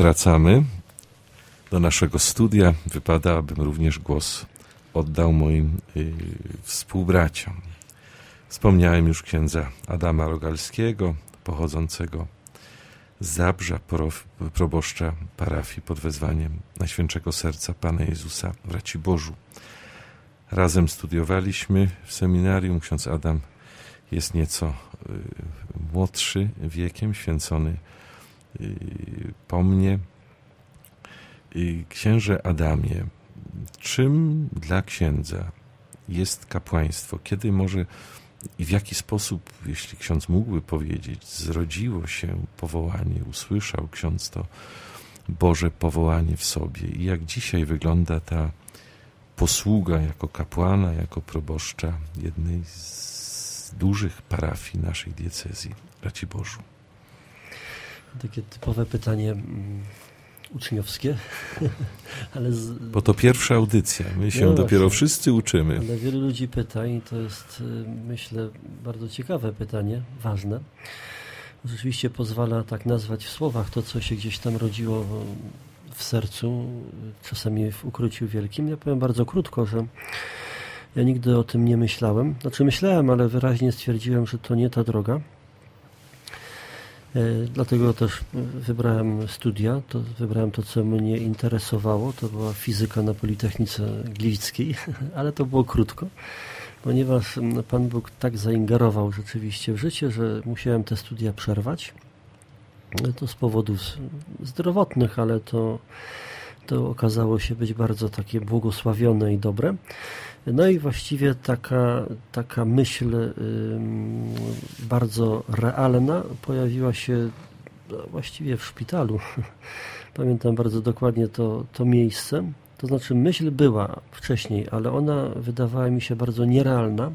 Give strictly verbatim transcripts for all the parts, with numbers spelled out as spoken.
wracamy do naszego studia. Wypada, abym również głos oddał moim y, współbraciom. Wspomniałem już księdza Adama Rogalskiego, pochodzącego z Zabrza, prof, proboszcza parafii pod wezwaniem Najświętszego Serca Pana Jezusa w Raciborzu. Razem studiowaliśmy w seminarium. Ksiądz Adam jest nieco y, młodszy wiekiem, święcony y, po mnie. Y, księże Adamie, czym dla księdza jest kapłaństwo? Kiedy może i w jaki sposób, jeśli ksiądz mógłby powiedzieć, zrodziło się powołanie, usłyszał ksiądz to Boże powołanie w sobie i jak dzisiaj wygląda ta posługa jako kapłana, jako proboszcza jednej z dużych parafii naszej diecezji w Raciborzu? Takie typowe pytanie uczniowskie, ale z... Bo to pierwsza audycja, my się no dopiero właśnie, wszyscy uczymy. Ale wielu ludzi pyta i to jest, myślę, bardzo ciekawe pytanie, ważne. Rzeczywiście pozwala tak nazwać w słowach to, co się gdzieś tam rodziło w sercu, czasami w ukryciu wielkim. Ja powiem bardzo krótko, że ja nigdy o tym nie myślałem. Znaczy myślałem, ale wyraźnie stwierdziłem, że to nie ta droga. Dlatego też wybrałem studia, to wybrałem to, co mnie interesowało, to była fizyka na Politechnice Gliwickiej, ale to było krótko, ponieważ Pan Bóg tak zaingerował rzeczywiście w życie, że musiałem te studia przerwać. To z powodów zdrowotnych, ale to, to okazało się być bardzo takie błogosławione i dobre. No i właściwie taka, taka myśl y, bardzo realna pojawiła się właściwie w szpitalu. Pamiętam bardzo dokładnie to, to miejsce. To znaczy myśl była wcześniej, ale ona wydawała mi się bardzo nierealna.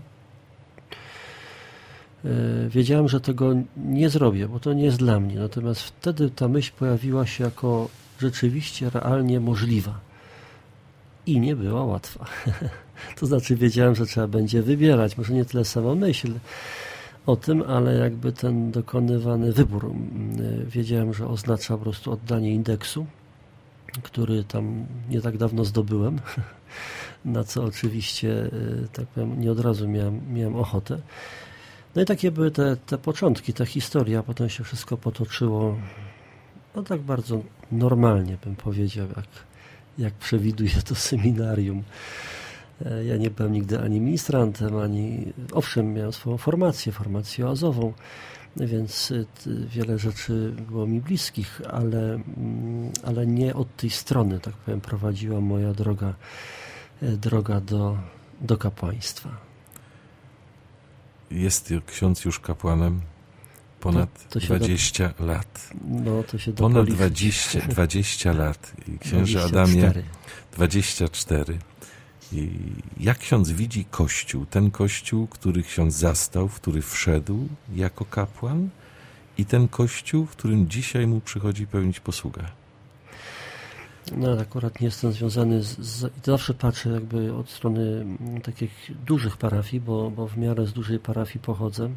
Y, wiedziałem, że tego nie zrobię, bo to nie jest dla mnie. Natomiast wtedy ta myśl pojawiła się jako rzeczywiście realnie możliwa. I nie była łatwa. To znaczy wiedziałem, że trzeba będzie wybierać. Może nie tyle sama myśl o tym, ale jakby ten dokonywany wybór. Wiedziałem, że oznacza po prostu oddanie indeksu, który tam nie tak dawno zdobyłem, na co oczywiście, tak powiem, nie od razu miałem, miałem ochotę. No i takie były te, te początki, ta historia. Potem się wszystko potoczyło no tak bardzo normalnie, bym powiedział, jak jak przewiduje to seminarium. Ja nie byłem nigdy ani ministrantem, ani... Owszem, miałem swoją formację, formację oazową, więc wiele rzeczy było mi bliskich, ale, ale nie od tej strony, tak powiem, prowadziła moja droga, droga do, do kapłaństwa. Jest ksiądz już kapłanem ponad to, to dwadzieścia do... lat. No, to się Ponad dwadzieścia, dwadzieścia lat. I księże Adamie, dwadzieścia cztery. I jak ksiądz widzi Kościół? Ten Kościół, który ksiądz zastał, w który wszedł jako kapłan i ten Kościół, w którym dzisiaj mu przychodzi pełnić posługę. No, akurat nie jestem związany z, z... Zawsze patrzę jakby od strony takich dużych parafii, bo, bo w miarę z dużej parafii pochodzę.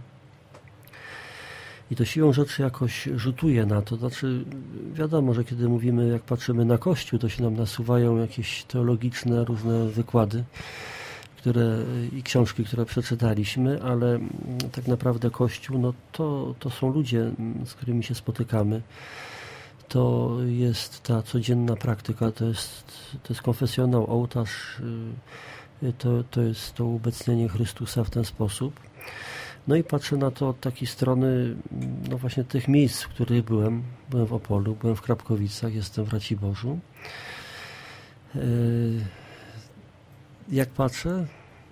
I to siłą rzeczy jakoś rzutuje na to. Znaczy, wiadomo, że kiedy mówimy, jak patrzymy na Kościół, to się nam nasuwają jakieś teologiczne różne wykłady które, i książki, które przeczytaliśmy, ale tak naprawdę Kościół, no to, to są ludzie, z którymi się spotykamy. To jest ta codzienna praktyka, to jest, to jest konfesjonał, ołtarz, to, to jest to uobecnienie Chrystusa w ten sposób. No i patrzę na to od takiej strony, no właśnie tych miejsc, w których byłem. Byłem w Opolu, byłem w Krapkowicach, jestem w Raciborzu. Jak patrzę,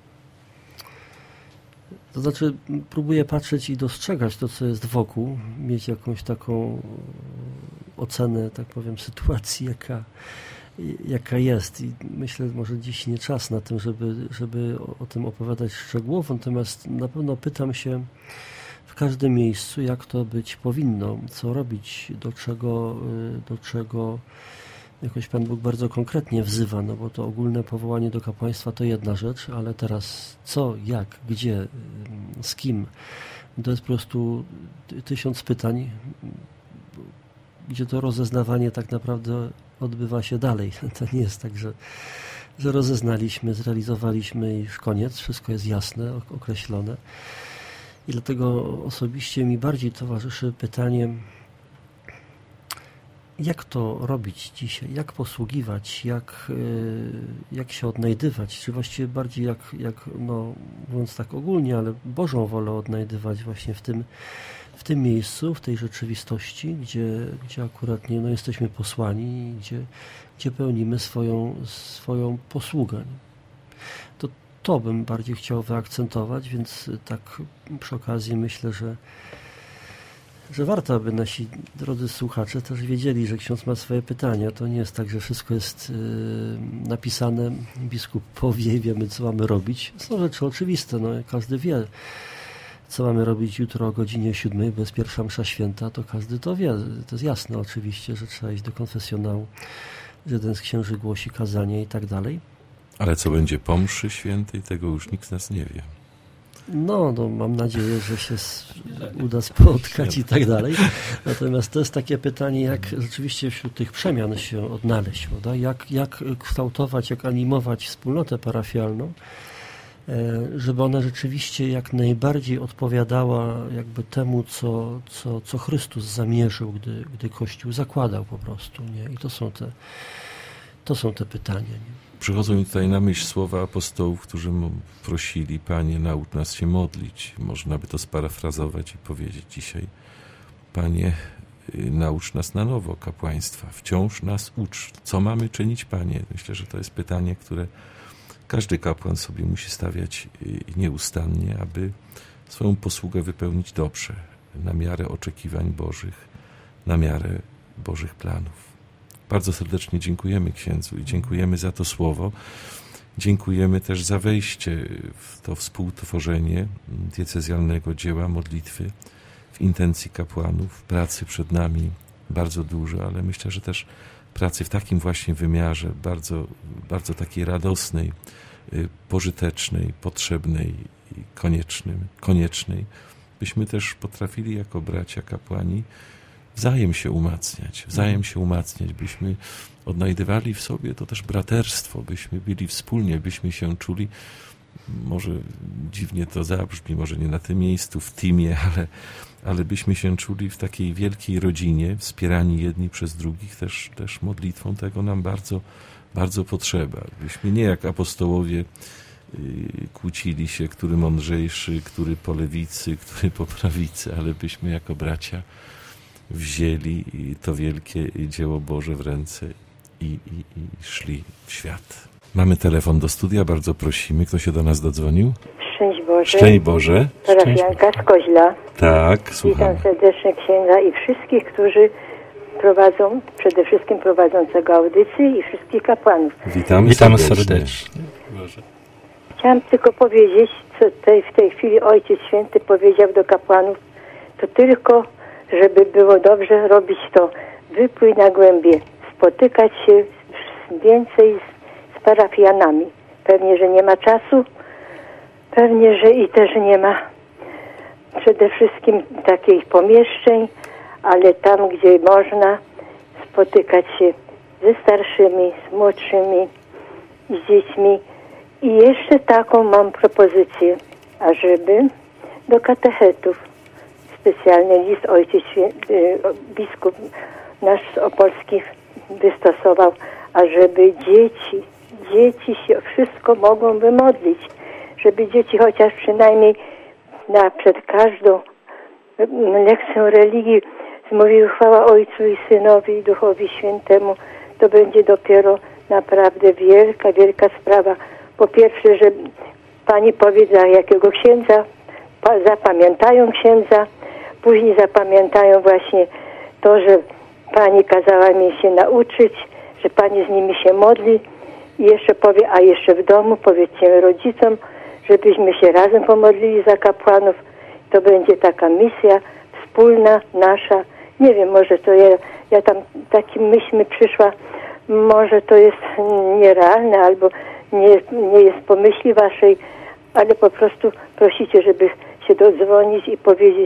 to znaczy próbuję patrzeć i dostrzegać to, co jest wokół, mieć jakąś taką ocenę, tak powiem, sytuacji, jaka, jaka jest. I myślę, może dziś nie czas na tym, żeby, żeby o, o tym opowiadać szczegółowo, natomiast na pewno pytam się w każdym miejscu, jak to być powinno, co robić, do czego, do czego jakoś Pan Bóg bardzo konkretnie wzywa, no bo to ogólne powołanie do kapłaństwa to jedna rzecz, ale teraz co, jak, gdzie, z kim, to jest po prostu tysiąc pytań. gdzie to rozeznawanie tak naprawdę odbywa się dalej. To nie jest tak, że, że rozeznaliśmy, zrealizowaliśmy i już koniec, wszystko jest jasne, określone. I dlatego osobiście mi bardziej towarzyszy pytanie, jak to robić dzisiaj, jak posługiwać, jak, jak się odnajdywać, czy właściwie bardziej jak, jak no, mówiąc tak ogólnie, ale Bożą wolę odnajdywać właśnie w tym, w tym miejscu, w tej rzeczywistości, gdzie, gdzie akurat nie, no, jesteśmy posłani, gdzie, gdzie pełnimy swoją, swoją posługę. To, to bym bardziej chciał wyakcentować, więc tak przy okazji myślę, że że warto, aby nasi drodzy słuchacze też wiedzieli, że ksiądz ma swoje pytania. To nie jest tak, że wszystko jest yy, napisane, biskup powie i wiemy, co mamy robić. Są rzeczy oczywiste, no, każdy wie, co mamy robić jutro o godzinie siódmej, bo jest pierwsza msza święta, to każdy to wie. To jest jasne oczywiście, że trzeba iść do konfesjonału, że jeden z księży głosi kazanie i tak dalej. Ale co będzie po mszy świętej, tego już nikt z nas nie wie. No, no, mam nadzieję, że się uda spotkać i tak dalej. Natomiast to jest takie pytanie, jak rzeczywiście wśród tych przemian się odnaleźć, prawda? Jak, jak kształtować, jak animować wspólnotę parafialną, żeby ona rzeczywiście jak najbardziej odpowiadała jakby temu, co, co, co Chrystus zamierzył, gdy, gdy Kościół zakładał po prostu, nie? I to są te, to są te pytania, nie? Przychodzą mi tutaj na myśl słowa apostołów, którzy prosili, Panie, naucz nas się modlić. Można by to sparafrazować i powiedzieć dzisiaj, Panie, naucz nas na nowo kapłaństwa. Wciąż nas ucz. Co mamy czynić, Panie? Myślę, że to jest pytanie, które każdy kapłan sobie musi stawiać nieustannie, aby swoją posługę wypełnić dobrze, na miarę oczekiwań Bożych, na miarę Bożych planów. Bardzo serdecznie dziękujemy księdzu i dziękujemy za to słowo. Dziękujemy też za wejście w to współtworzenie diecezjalnego dzieła modlitwy w intencji kapłanów. Pracy przed nami bardzo dużo, ale myślę, że też pracy w takim właśnie wymiarze, bardzo, bardzo takiej radosnej, pożytecznej, potrzebnej i koniecznym, koniecznej, byśmy też potrafili jako bracia kapłani wzajem się umacniać, wzajem się umacniać, byśmy odnajdywali w sobie to też braterstwo, byśmy byli wspólnie, byśmy się czuli, może dziwnie to zabrzmi, może nie na tym miejscu, w teamie, ale, ale byśmy się czuli w takiej wielkiej rodzinie, wspierani jedni przez drugich, też, też modlitwą, tego nam bardzo, bardzo potrzeba. Byśmy nie jak apostołowie kłócili się, który mądrzejszy, który po lewicy, który po prawicy, ale byśmy jako bracia wzięli to wielkie dzieło Boże w ręce i, i, i szli w świat. Mamy telefon do studia, bardzo prosimy. Kto się do nas dodzwonił? Szczęść Boże. Szczęść Boże. Parafianka z Koźla. Tak, słucham. Witam serdecznie księdza i wszystkich, którzy prowadzą, przede wszystkim prowadzącego audycji i wszystkich kapłanów. Witamy, Witamy serdecznie. serdecznie. Chciałam tylko powiedzieć, co tutaj w tej chwili Ojciec Święty powiedział do kapłanów, to tylko, żeby było dobrze robić to, wypłyń na głębie, spotykać się więcej z, z parafianami. Pewnie, że nie ma czasu, pewnie, że i też nie ma przede wszystkim takich pomieszczeń, ale tam, gdzie można spotykać się ze starszymi, z młodszymi, z dziećmi. I jeszcze taką mam propozycję, ażeby do katechetów specjalny list Ojciec Święty, biskup nasz z Opolskich wystosował, ażeby dzieci, dzieci się wszystko mogą wymodlić, żeby dzieci chociaż przynajmniej na, przed każdą lekcją religii zmówiły chwała Ojcu i Synowi i Duchowi Świętemu. To będzie dopiero naprawdę wielka, wielka sprawa. Po pierwsze, że Pani powie, za jakiego księdza, zapamiętają księdza, później zapamiętają właśnie to, że Pani kazała mi się nauczyć, że Pani z nimi się modli i jeszcze powie, a jeszcze w domu powiedzcie rodzicom, żebyśmy się razem pomodlili za kapłanów. To będzie taka misja wspólna, nasza. Nie wiem, może to ja, ja tam takim myśl mi przyszła, może to jest nierealne albo nie, nie jest pomyśli waszej, ale po prostu prosicie, żeby się dodzwonić i powiedzieć,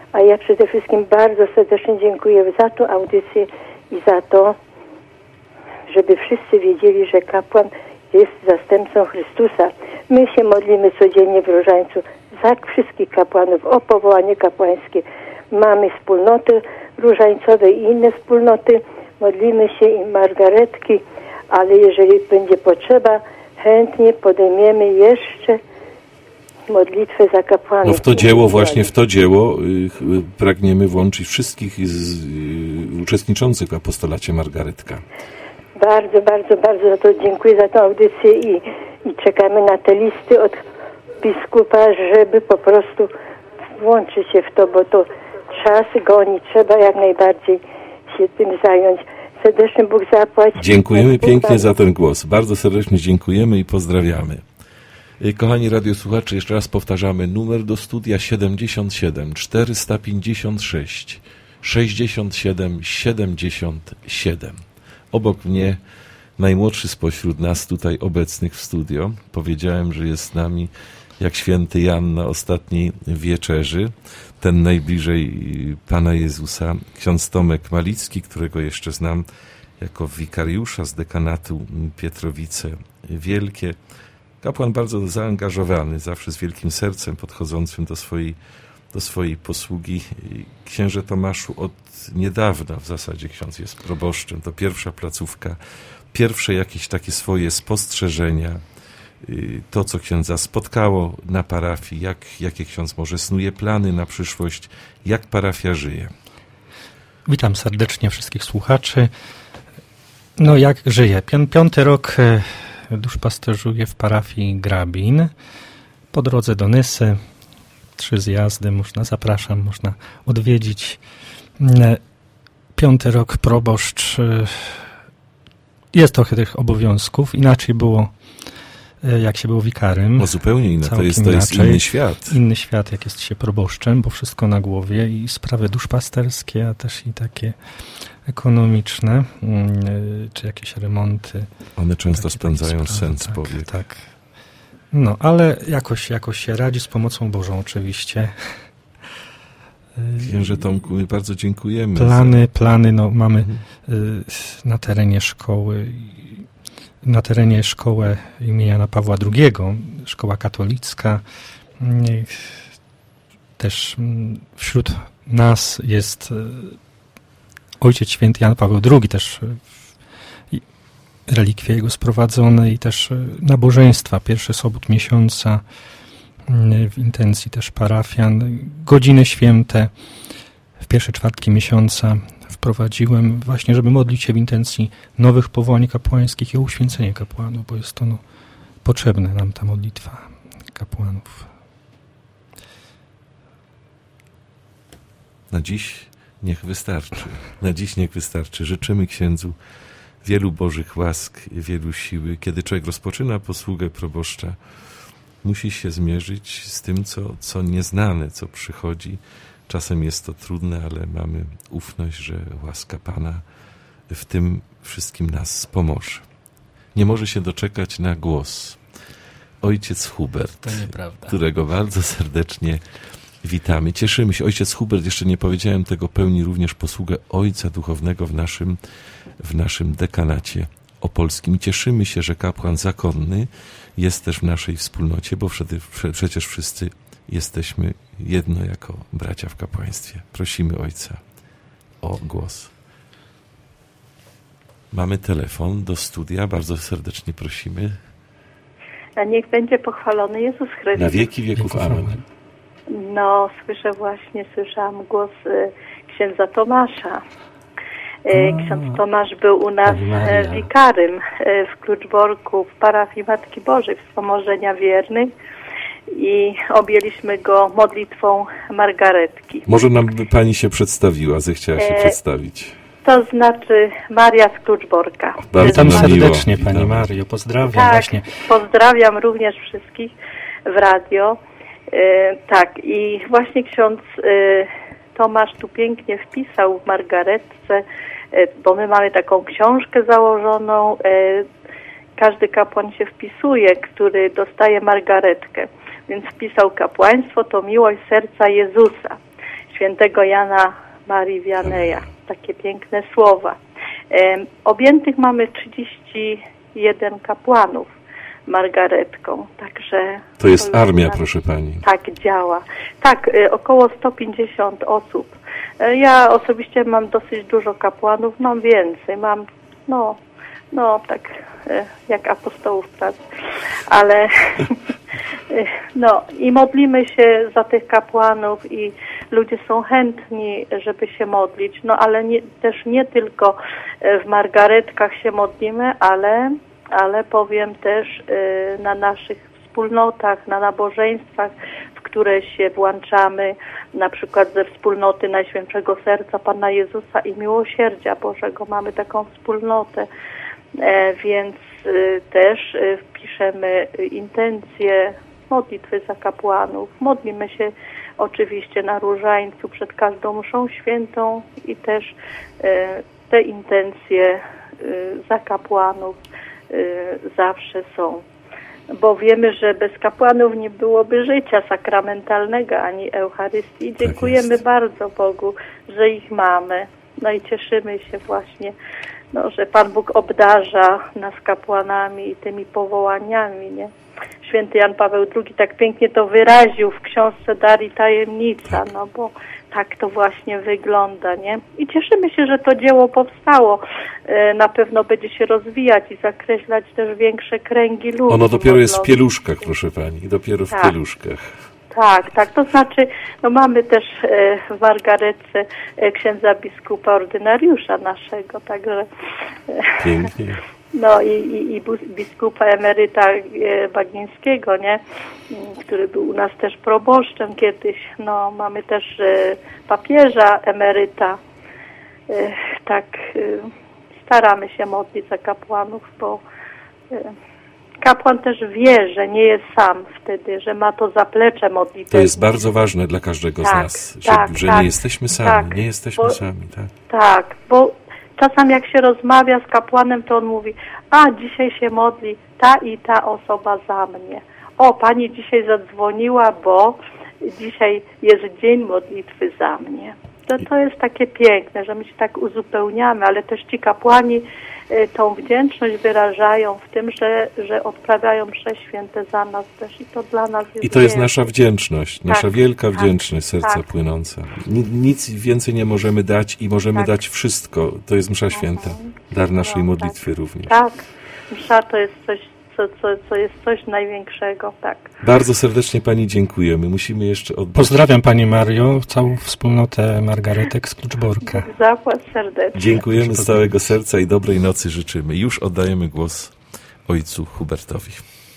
A ja przede wszystkim bardzo serdecznie dziękuję za tą audycję i za to, żeby wszyscy wiedzieli, że kapłan jest zastępcą Chrystusa. My się modlimy codziennie w Różańcu za wszystkich kapłanów o powołanie kapłańskie. Mamy wspólnoty różańcowe i inne wspólnoty. Modlimy się i margaretki, ale jeżeli będzie potrzeba, chętnie podejmiemy jeszcze modlitwę za kapłanów. No w to dzieło, właśnie w to dzieło y, pragniemy włączyć wszystkich z, y, uczestniczących w apostolacie Margaretka. Bardzo, bardzo, bardzo za to dziękuję za tę audycję i, i czekamy na te listy od biskupa, żeby po prostu włączyć się w to, bo to czas goni, trzeba jak najbardziej się tym zająć. Serdecznie Bóg zapłać. Dziękujemy pięknie za ten głos. Bardzo serdecznie dziękujemy i pozdrawiamy. Kochani radiosłuchacze, jeszcze raz powtarzamy numer do studia siedemdziesiąt siedem czterysta pięćdziesiąt sześć sześćdziesiąt siedem siedemdziesiąt siedem. Obok mnie najmłodszy spośród nas tutaj obecnych w studio. Powiedziałem, że jest z nami jak święty Jan na ostatniej wieczerzy, ten najbliżej Pana Jezusa, ksiądz Tomek Malicki, którego jeszcze znam jako wikariusza z dekanatu Pietrowice Wielkie. Kapłan bardzo zaangażowany, zawsze z wielkim sercem podchodzącym do swojej, do swojej posługi. Księże Tomaszu, od niedawna w zasadzie ksiądz jest proboszczem. To pierwsza placówka, pierwsze jakieś takie swoje spostrzeżenia, to, co księdza spotkało na parafii, jak, jakie ksiądz może snuje plany na przyszłość, jak parafia żyje. Witam serdecznie wszystkich słuchaczy. No jak żyje? Piąty rok duszpasterzuję w parafii Grabin. Po drodze do Nysy, trzy zjazdy, można, zapraszam, można odwiedzić. Piąty rok proboszcz. Jest trochę tych obowiązków. Inaczej było, jak się było wikarym. No zupełnie inne, to jest, to jest inny świat. Inny świat, jak jest się proboszczem, bo wszystko na głowie i sprawy duszpasterskie, a też i takie ekonomiczne, czy jakieś remonty. One często takie, spędzają takie sprawy, sens tak, powiek. Tak. No, ale jakoś, jakoś się radzi z pomocą Bożą oczywiście. Księże Tomku, my bardzo dziękujemy. Plany, plany no, mamy mhm. na terenie szkoły, na terenie szkoły imienia Jana Pawła drugiego, szkoła katolicka. Też wśród nas jest Ojciec Święty Jan Paweł drugi, też relikwie jego sprowadzone i też nabożeństwa, pierwszy sobót miesiąca w intencji też parafian, godziny święte w pierwsze czwartki miesiąca wprowadziłem właśnie, żeby modlić się w intencji nowych powołań kapłańskich i o uświęcenie kapłanów, bo jest to no, potrzebne nam ta modlitwa kapłanów. Na dziś niech wystarczy. Na dziś niech wystarczy. Życzymy księdzu wielu Bożych łask, wielu siły. Kiedy człowiek rozpoczyna posługę proboszcza, musi się zmierzyć z tym, co, co nieznane, co przychodzi. Czasem jest to trudne, ale mamy ufność, że łaska Pana w tym wszystkim nas pomoże. Nie może się doczekać na głos ojciec Hubert, to nieprawda, którego bardzo serdecznie witamy. Cieszymy się. Ojciec Hubert, jeszcze nie powiedziałem tego, pełni również posługę ojca duchownego w naszym, w naszym dekanacie opolskim. Cieszymy się, że kapłan zakonny jest też w naszej wspólnocie, bo przecież wszyscy jesteśmy jedno jako bracia w kapłaństwie. Prosimy ojca o głos. Mamy telefon do studia. Bardzo serdecznie prosimy. A niech będzie pochwalony Jezus Chrystus. Na wieki wieków. Amen. No, słyszę właśnie, słyszałam głos y, księdza Tomasza. Y, ksiądz Tomasz był u nas y, wikarym y, w Kluczborku, w parafii Matki Bożej, Wspomożenia Wiernych i objęliśmy go modlitwą Margaretki. Może nam by pani się przedstawiła, zechciała się e, przedstawić. To znaczy Maria z Kluczborka. Witam serdecznie miło. Pani Mario, pozdrawiam. Tak, właśnie. Pozdrawiam również wszystkich w radio. E, tak, i właśnie ksiądz e, Tomasz tu pięknie wpisał w Margaretce, e, bo my mamy taką książkę założoną, e, każdy kapłan się wpisuje, który dostaje Margaretkę, więc wpisał kapłaństwo to miłość serca Jezusa. świętego Jana Marii Wianeja. Takie piękne słowa. Objętych mamy trzydzieści jeden kapłanów margaretką, także... To jest armia, proszę pani. Tak działa. Tak, około sto pięćdziesiąt osób. Ja osobiście mam dosyć dużo kapłanów, mam więcej, mam, no, no tak jak apostołów pracy, ale no i modlimy się za tych kapłanów i ludzie są chętni, żeby się modlić, no ale nie, też nie tylko w margaretkach się modlimy, ale, ale powiem też na naszych wspólnotach, na nabożeństwach, w które się włączamy, na przykład ze wspólnoty Najświętszego Serca Pana Jezusa i Miłosierdzia Bożego. Mamy taką wspólnotę, e, więc e, też e, wpiszemy intencje modlitwy za kapłanów. Modlimy się oczywiście na różańcu przed każdą mszą świętą i też e, te intencje e, za kapłanów e, zawsze są. Bo wiemy, że bez kapłanów nie byłoby życia sakramentalnego ani Eucharystii. Dziękujemy tak bardzo Bogu, że ich mamy. No i cieszymy się właśnie, no, że Pan Bóg obdarza nas kapłanami i tymi powołaniami, nie? Święty Jan Paweł drugi tak pięknie to wyraził w książce Dar i Tajemnica, no bo tak to właśnie wygląda, nie? I cieszymy się, że to dzieło powstało. Na pewno będzie się rozwijać i zakreślać też większe kręgi ludzi. Ono dopiero jest w pieluszkach, proszę pani, dopiero w tak. pieluszkach. Tak, tak, to znaczy, no mamy też w Margaretce księdza biskupa ordynariusza naszego, także... Pięknie. No i, i, i biskupa emeryta Bagińskiego, nie? Który był u nas też proboszczem kiedyś. No mamy też e, papieża emeryta. E, tak e, staramy się modlić za kapłanów, bo e, kapłan też wie, że nie jest sam wtedy, że ma to zaplecze modlitewne. To jest bardzo ważne dla każdego tak, z nas, że, tak, że tak, nie jesteśmy sami, tak, nie jesteśmy bo, sami. Tak, tak, bo czasem jak się rozmawia z kapłanem, to on mówi, a dzisiaj się modli ta i ta osoba za mnie. O, pani dzisiaj zadzwoniła, bo dzisiaj jest dzień modlitwy za mnie. To, to jest takie piękne, że my się tak uzupełniamy, ale też ci kapłani y, tą wdzięczność wyrażają w tym, że, że odprawiają msze święte za nas też i to dla nas jest I to jest nasza wdzięczność, nasza tak, wielka tak, wdzięczność serca tak. płynąca. Nic więcej nie możemy dać i możemy tak. dać wszystko. To jest msza święta, dar naszej no, modlitwy tak. również. Tak, msza to jest coś, co, co, co jest coś największego, tak. Bardzo serdecznie pani dziękujemy. Musimy jeszcze oddać... Pozdrawiam pani Mario, całą wspólnotę Margaretek z Kluczborka. Zapłać serdecznie. Dziękujemy z całego serca i dobrej nocy życzymy. Już oddajemy głos ojcu Hubertowi.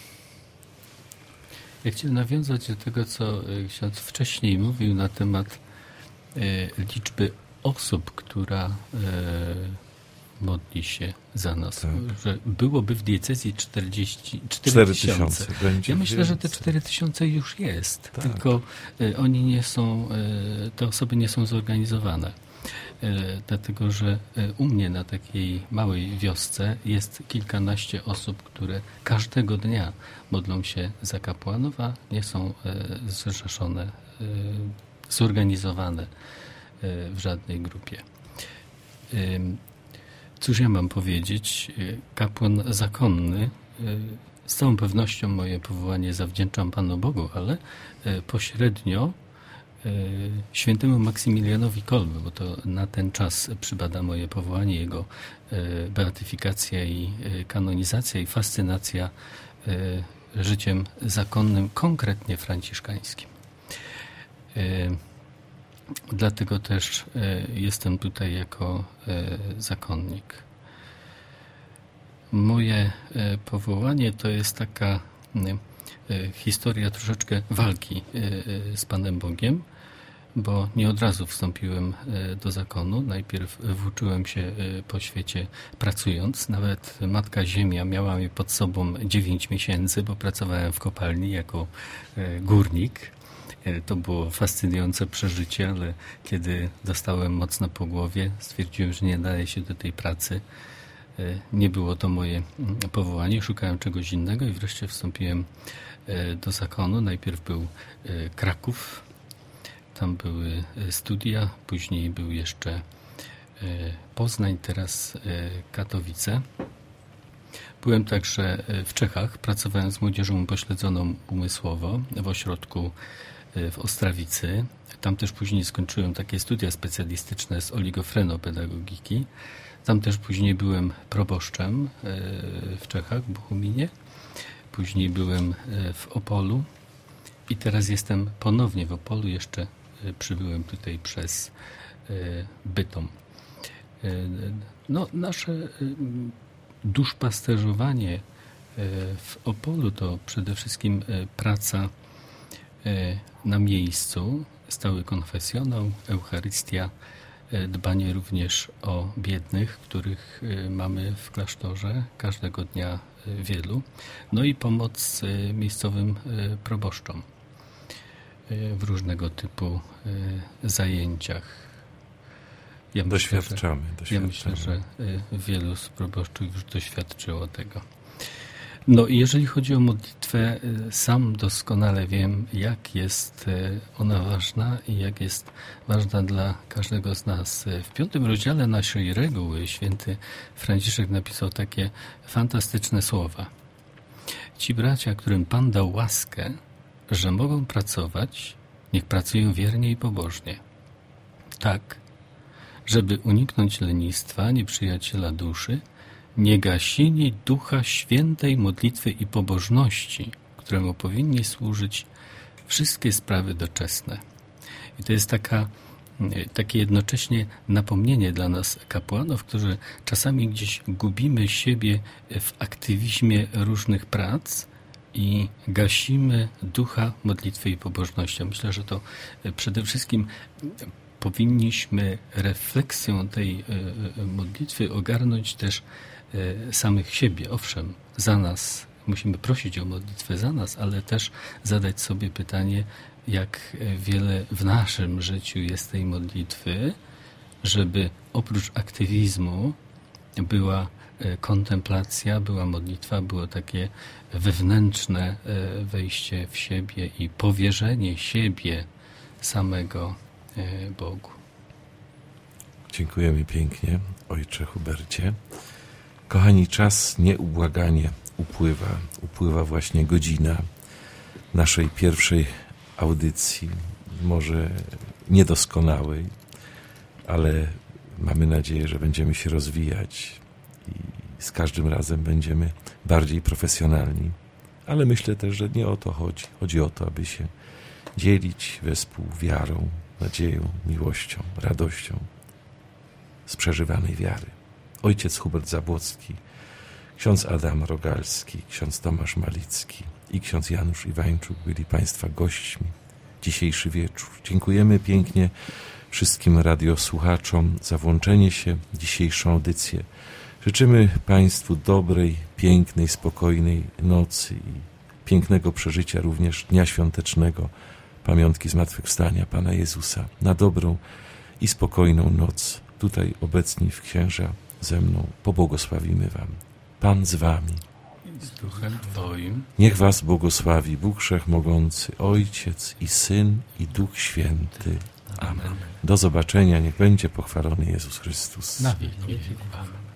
Ja chciałem nawiązać do tego, co ksiądz wcześniej mówił na temat e, liczby osób, która e, modli się za nas, tak. Że byłoby w diecezji czterdzieści cztery tysiące. Ja myślę, że te cztery tysiące już jest, tak. Tylko y, oni nie są, y, te osoby nie są zorganizowane. Y, dlatego, że y, u mnie na takiej małej wiosce jest kilkanaście osób, które każdego dnia modlą się za kapłanów, a nie są y, zrzeszone, y, zorganizowane y, w żadnej grupie. Y, Cóż ja mam powiedzieć? Kapłan zakonny, z całą pewnością moje powołanie zawdzięczam Panu Bogu, ale pośrednio świętemu Maksymilianowi Kolbe, bo to na ten czas przypada moje powołanie, jego beatyfikacja i kanonizacja i fascynacja życiem zakonnym, konkretnie franciszkańskim. Dlatego też jestem tutaj jako zakonnik. Moje powołanie to jest taka historia troszeczkę walki z Panem Bogiem, bo nie od razu wstąpiłem do zakonu. Najpierw włóczyłem się po świecie pracując. Nawet Matka Ziemia miała mnie pod sobą dziewięć miesięcy, bo pracowałem w kopalni jako górnik. To było fascynujące przeżycie, ale kiedy dostałem mocno po głowie, stwierdziłem, że nie nadaję się do tej pracy. Nie było to moje powołanie, szukałem czegoś innego i wreszcie wstąpiłem do zakonu. Najpierw był Kraków. tam były studia, później był jeszcze Poznań, teraz Katowice. Byłem także w Czechach, pracowałem z młodzieżą upośledzoną umysłowo w ośrodku w Ostrawicy. Tam też później skończyłem takie studia specjalistyczne z oligofrenopedagogiki. Tam też później byłem proboszczem w Czechach, w Bochuminie. Później byłem w Opolu i teraz jestem ponownie w Opolu. Jeszcze przybyłem tutaj przez Bytom. No, nasze duszpasterzowanie w Opolu to przede wszystkim praca na miejscu, stały konfesjonał, Eucharystia, dbanie również o biednych, których mamy w klasztorze każdego dnia wielu, no i pomoc miejscowym proboszczom w różnego typu zajęciach. Ja doświadczamy, myślę, że, doświadczamy. Ja myślę, że wielu z proboszczów już doświadczyło tego. No i jeżeli chodzi o modlitwę, sam doskonale wiem, jak jest ona ważna i jak jest ważna dla każdego z nas. W piątym rozdziale naszej reguły święty Franciszek napisał takie fantastyczne słowa. Ci bracia, którym Pan dał łaskę, że mogą pracować, niech pracują wiernie i pobożnie. Tak, żeby uniknąć lenistwa, nieprzyjaciela duszy, nie gasili ducha świętej modlitwy i pobożności, któremu powinni służyć wszystkie sprawy doczesne. I to jest taka, takie jednocześnie napomnienie dla nas kapłanów, którzy czasami gdzieś gubimy siebie w aktywizmie różnych prac i gasimy ducha modlitwy i pobożności. Myślę, że to przede wszystkim powinniśmy refleksją tej modlitwy ogarnąć też samych siebie. Owszem, za nas musimy prosić o modlitwę za nas, ale też zadać sobie pytanie, jak wiele w naszym życiu jest tej modlitwy, żeby oprócz aktywizmu była kontemplacja, była modlitwa, było takie wewnętrzne wejście w siebie i powierzenie siebie samego Bogu. Dziękujemy pięknie, ojcze Hubercie. Kochani, czas nieubłaganie upływa. Upływa właśnie godzina naszej pierwszej audycji, może niedoskonałej, ale mamy nadzieję, że będziemy się rozwijać i z każdym razem będziemy bardziej profesjonalni. Ale myślę też, że nie o to chodzi. Chodzi o to, aby się dzielić wespół wiarą, nadzieją, miłością, radością z przeżywanej wiary. Ojciec Hubert Zabłocki, ksiądz Adam Rogalski, ksiądz Tomasz Malicki i ksiądz Janusz Iwańczuk byli Państwa gośćmi dzisiejszy wieczór. Dziękujemy pięknie wszystkim radiosłuchaczom za włączenie się w dzisiejszą audycję. Życzymy Państwu dobrej, pięknej, spokojnej nocy i pięknego przeżycia również Dnia Świątecznego, pamiątki zmartwychwstania Pana Jezusa. Na dobrą i spokojną noc. Tutaj obecni w księża ze mną pobłogosławimy Wam. Pan z Wami. Z duchem Twoim. Niech Was błogosławi Bóg Wszechmogący, Ojciec i Syn i Duch Święty. Amen. Do zobaczenia. Niech będzie pochwalony Jezus Chrystus. Na wieki. Amen.